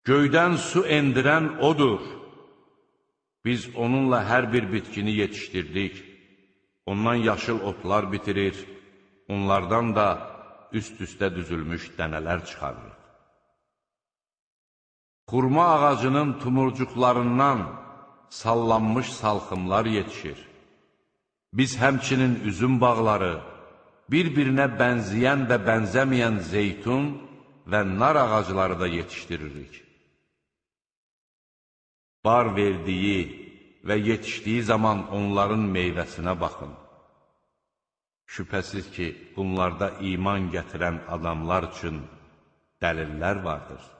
Göydən su endirən odur. Biz onunla hər bir bitkini yetişdirdik. Ondan yaşıl otlar bitirir, onlardan da üst-üstə düzülmüş dənələr çıxarırıq. Xurma ağacının tumurcuqlarından sallanmış salxımlar yetişir. Biz həmçinin üzüm bağları, bir-birinə bənzəyən və bənzəməyən zeytun və nar ağacları da yetişdiririk. Bar verdiyi və yetişdiyi zaman onların meyvəsinə baxın. Şübhəsiz ki, bunlarda iman gətirən adamlar üçün dəlillər vardır.